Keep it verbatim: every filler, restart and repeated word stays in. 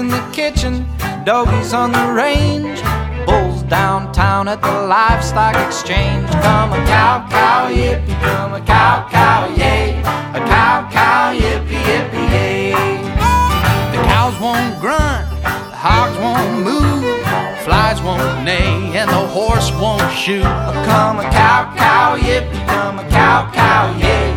in the kitchen, doggies on the range, bulls downtown at the livestock exchange. Come a cow, cow, yippee, come a cow, cow, yay, a cow, cow, yippee, yippee, yay. The cows won't grunt, the hogs won't move, flies won't neigh, and the horse won't shoot. Come a cow, cow, yippee, come a cow, cow, yay,